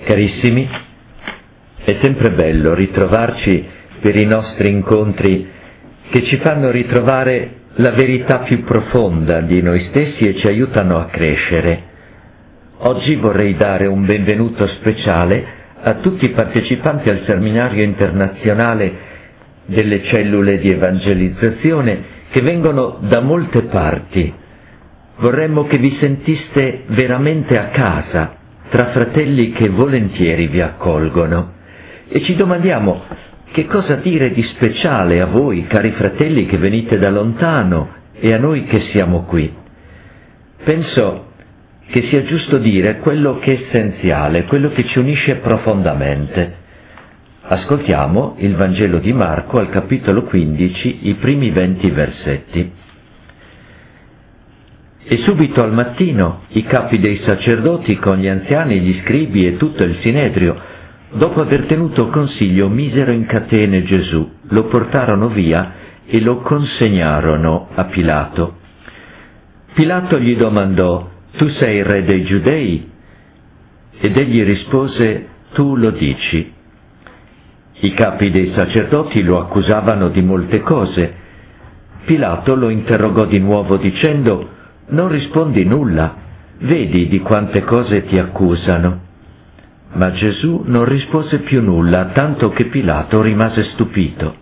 Carissimi, è sempre bello ritrovarci per i nostri incontri che ci fanno ritrovare la verità più profonda di noi stessi e ci aiutano a crescere. Oggi vorrei dare un benvenuto speciale a tutti i partecipanti al seminario internazionale delle cellule di evangelizzazione che vengono da molte parti. Vorremmo che vi sentiste veramente a casa, tra fratelli che volentieri vi accolgono. E ci domandiamo che cosa dire di speciale a voi, cari fratelli che venite da lontano, e a noi che siamo qui. Penso che sia giusto dire quello che è essenziale, quello che ci unisce profondamente. Ascoltiamo il Vangelo di Marco al capitolo 15, i primi 20 versetti. E subito al mattino i capi dei sacerdoti con gli anziani, gli scribi e tutto il sinedrio, dopo aver tenuto consiglio, misero in catene Gesù, lo portarono via e lo consegnarono a Pilato. Pilato gli domandò: «Tu sei il re dei Giudei?» Ed egli rispose: «Tu lo dici». I capi dei sacerdoti lo accusavano di molte cose. Pilato lo interrogò di nuovo dicendo: «Non rispondi nulla, vedi di quante cose ti accusano». Ma Gesù non rispose più nulla, tanto che Pilato rimase stupito.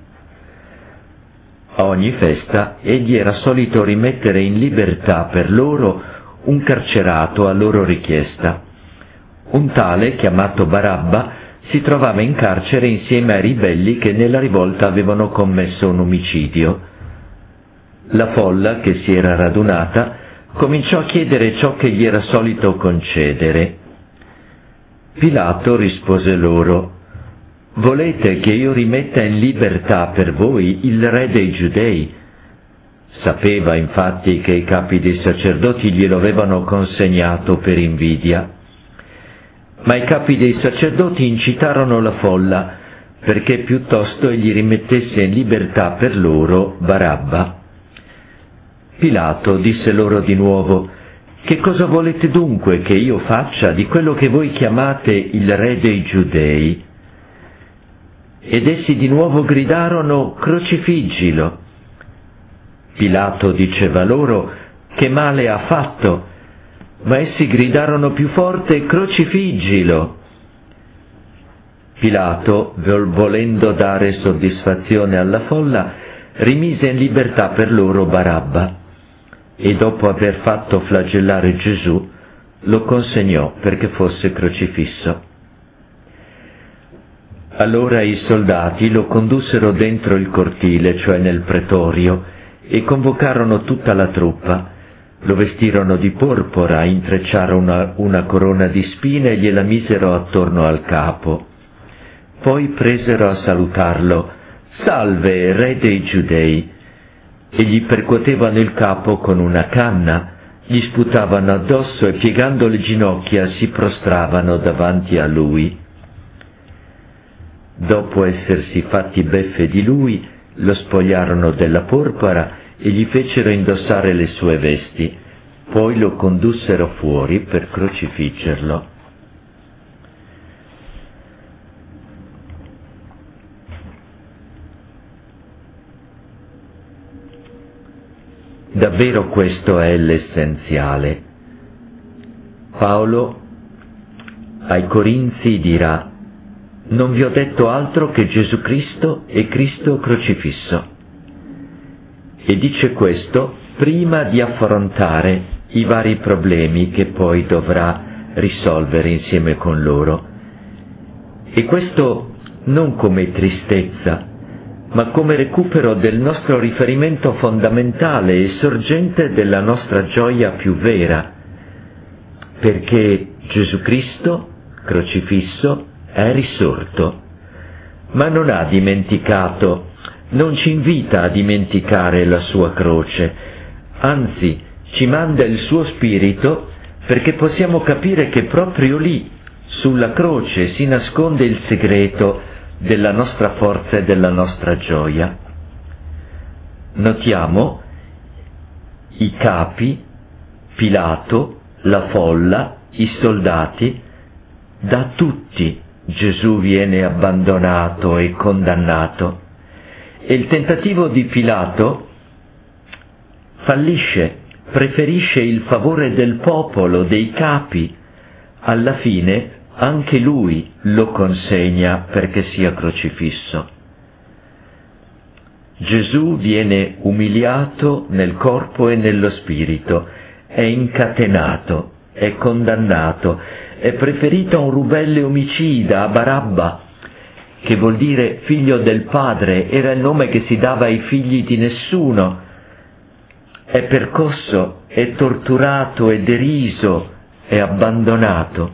A ogni festa egli era solito rimettere in libertà per loro un carcerato a loro richiesta. Un tale, chiamato Barabba, si trovava in carcere insieme ai ribelli che nella rivolta avevano commesso un omicidio. La folla che si era radunata cominciò a chiedere ciò che gli era solito concedere. Pilato rispose loro: «Volete che io rimetta in libertà per voi il re dei Giudei?» Sapeva infatti che i capi dei sacerdoti glielo avevano consegnato per invidia. Ma i capi dei sacerdoti incitarono la folla perché piuttosto egli rimettesse in libertà per loro Barabba. Pilato disse loro di nuovo: «Che cosa volete dunque che io faccia di quello che voi chiamate il re dei Giudei?» Ed essi di nuovo gridarono: «Crocifiggilo!» Pilato diceva loro: «Che male ha fatto?» Ma essi gridarono più forte: «Crocifiggilo!» Pilato, volendo dare soddisfazione alla folla, rimise in libertà per loro Barabba e dopo aver fatto flagellare Gesù lo consegnò perché fosse crocifisso. Allora i soldati lo condussero dentro il cortile, cioè nel pretorio, e convocarono tutta la truppa. Lo vestirono di porpora, intrecciarono una corona di spine e gliela misero attorno al capo. Poi presero a salutarlo: «Salve, re dei Giudei!» E gli percuotevano il capo con una canna, gli sputavano addosso e piegando le ginocchia si prostravano davanti a lui. Dopo essersi fatti beffe di lui, lo spogliarono della porpora e gli fecero indossare le sue vesti, poi lo condussero fuori per crocifiggerlo. Davvero questo è l'essenziale. Paolo ai Corinzi dirà: «Non vi ho detto altro che Gesù Cristo e Cristo crocifisso». E dice questo prima di affrontare i vari problemi che poi dovrà risolvere insieme con loro. E questo non come tristezza, ma come recupero del nostro riferimento fondamentale e sorgente della nostra gioia più vera, perché Gesù Cristo, crocifisso, è risorto, ma non ha dimenticato, non ci invita a dimenticare la sua croce, anzi ci manda il suo spirito perché possiamo capire che proprio lì, sulla croce, si nasconde il segreto della nostra forza e della nostra gioia. Notiamo i capi, Pilato, la folla, i soldati, Da tutti Gesù viene abbandonato e condannato, e il tentativo di Pilato fallisce, preferisce il favore del popolo, dei capi. Alla fine anche lui lo consegna perché sia crocifisso. Gesù viene umiliato nel corpo e nello spirito, è incatenato, è condannato, è preferito a un rubelle omicida, a Barabba, che vuol dire figlio del padre, era il nome che si dava ai figli di nessuno. È percosso, è torturato, è deriso, è abbandonato.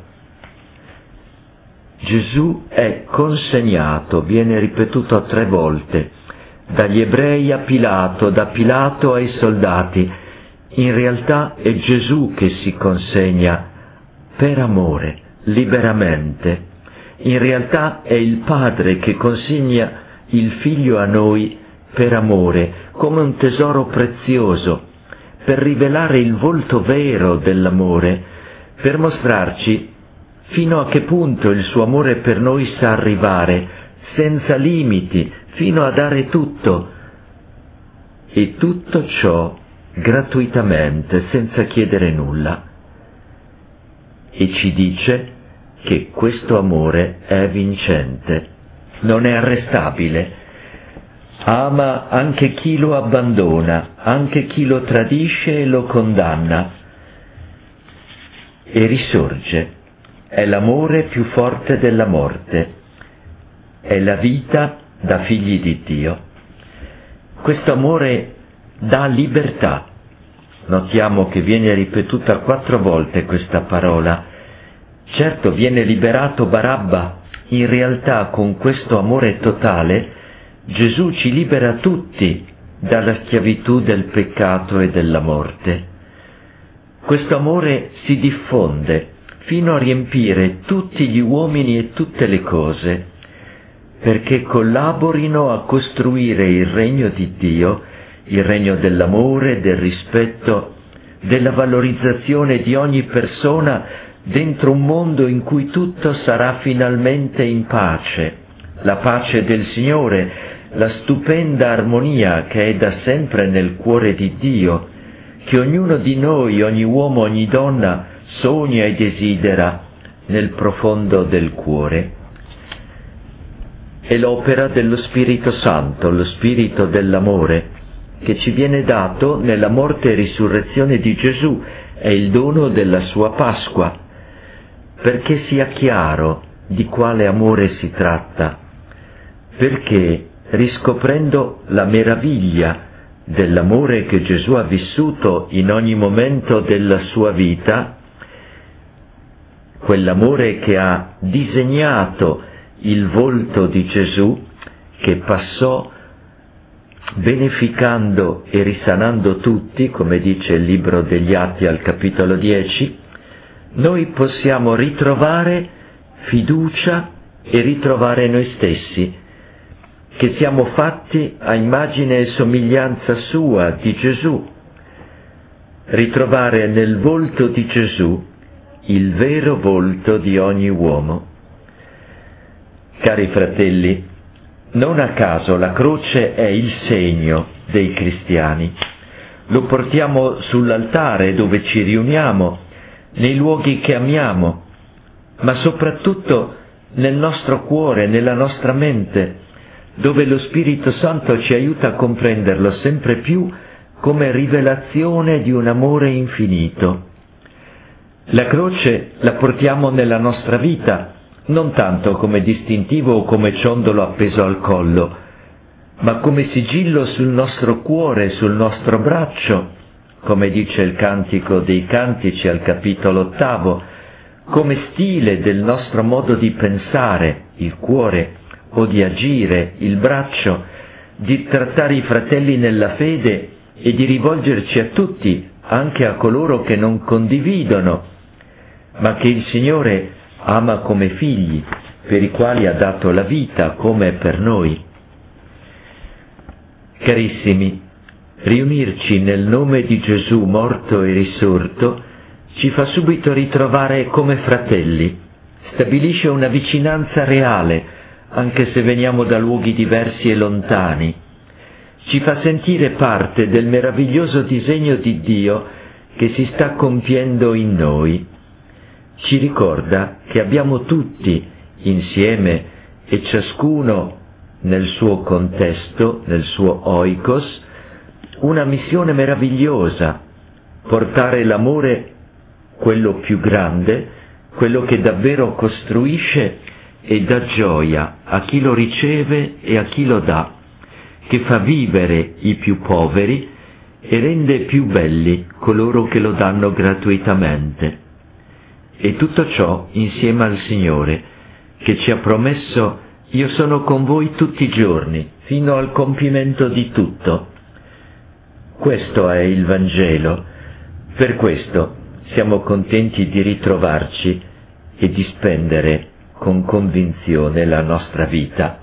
Gesù è consegnato, viene ripetuto 3 volte, dagli ebrei a Pilato, da Pilato ai soldati. In realtà è Gesù che si consegna per amore, liberamente. In realtà è il Padre che consegna il Figlio a noi per amore, come un tesoro prezioso, per rivelare il volto vero dell'amore, per mostrarci fino a che punto il suo amore per noi sa arrivare, senza limiti, fino a dare tutto. E tutto ciò gratuitamente, senza chiedere nulla. E ci dice che questo amore è vincente, non è arrestabile. Ama anche chi lo abbandona, anche chi lo tradisce e lo condanna. E risorge. È l'amore più forte della morte. È la vita da figli di Dio. Questo amore dà libertà. Notiamo che viene ripetuta 4 volte questa parola. Certo, viene liberato Barabba. In realtà, con questo amore totale, Gesù ci libera tutti dalla schiavitù del peccato e della morte. Questo amore si diffonde fino a riempire tutti gli uomini e tutte le cose, perché collaborino a costruire il regno di Dio, il regno dell'amore, del rispetto, della valorizzazione di ogni persona dentro un mondo in cui tutto sarà finalmente in pace, la pace del Signore, la stupenda armonia che è da sempre nel cuore di Dio, che ognuno di noi, ogni uomo, ogni donna, sogna e desidera nel profondo del cuore. È l'opera dello Spirito Santo, lo Spirito dell'amore, che ci viene dato nella morte e risurrezione di Gesù, è il dono della sua Pasqua, perché sia chiaro di quale amore si tratta, perché riscoprendo la meraviglia dell'amore che Gesù ha vissuto in ogni momento della sua vita, quell'amore che ha disegnato il volto di Gesù, che passò beneficando e risanando tutti, come dice il libro degli Atti al capitolo 10, noi possiamo ritrovare fiducia e ritrovare noi stessi, che siamo fatti a immagine e somiglianza sua, di Gesù, ritrovare nel volto di Gesù il vero volto di ogni uomo. Cari fratelli, non a caso la croce è il segno dei cristiani. Lo portiamo sull'altare dove ci riuniamo, nei luoghi che amiamo, ma soprattutto nel nostro cuore, nella nostra mente, dove lo Spirito Santo ci aiuta a comprenderlo sempre più come rivelazione di un amore infinito. La croce la portiamo nella nostra vita, non tanto come distintivo o come ciondolo appeso al collo, ma come sigillo sul nostro cuore, sul nostro braccio, come dice il Cantico dei Cantici al capitolo 8, come stile del nostro modo di pensare, il cuore, o di agire, il braccio, di trattare i fratelli nella fede e di rivolgerci a tutti, anche a coloro che non condividono, ma che il Signore ama come figli, per i quali ha dato la vita come per noi. Carissimi, riunirci nel nome di Gesù morto e risorto ci fa subito ritrovare come fratelli, stabilisce una vicinanza reale, anche se veniamo da luoghi diversi e lontani. Ci fa sentire parte del meraviglioso disegno di Dio che si sta compiendo in noi. Ci ricorda che abbiamo tutti, insieme e ciascuno nel suo contesto, nel suo oikos, una missione meravigliosa: portare l'amore, quello più grande, quello che davvero costruisce e dà gioia a chi lo riceve e a chi lo dà, che fa vivere i più poveri e rende più belli coloro che lo danno gratuitamente. E tutto ciò insieme al Signore, che ci ha promesso: io sono con voi tutti i giorni, fino al compimento di tutto. Questo è il Vangelo. Per questo siamo contenti di ritrovarci e di spendere con convinzione la nostra vita.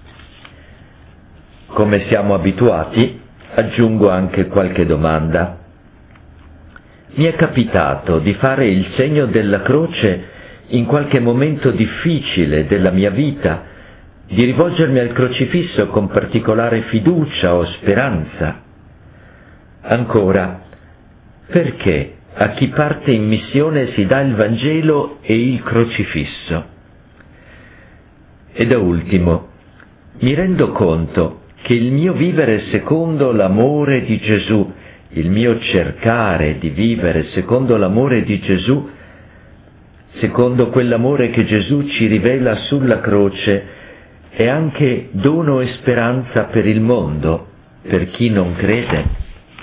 Come siamo abituati, aggiungo anche qualche domanda. Mi è capitato di fare il segno della croce in qualche momento difficile della mia vita, di rivolgermi al crocifisso con particolare fiducia o speranza? Ancora, perché a chi parte in missione si dà il Vangelo e il crocifisso? E da ultimo, mi rendo conto che il mio vivere secondo l'amore di Gesù, il mio cercare di vivere secondo l'amore di Gesù, secondo quell'amore che Gesù ci rivela sulla croce, è anche dono e speranza per il mondo, per chi non crede.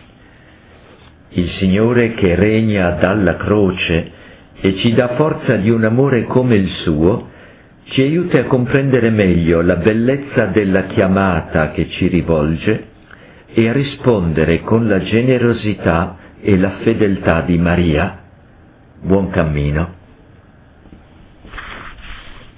Il Signore che regna dalla croce e ci dà forza di un amore come il suo, ci aiuta a comprendere meglio la bellezza della chiamata che ci rivolge e a rispondere con la generosità e la fedeltà di Maria. Buon cammino.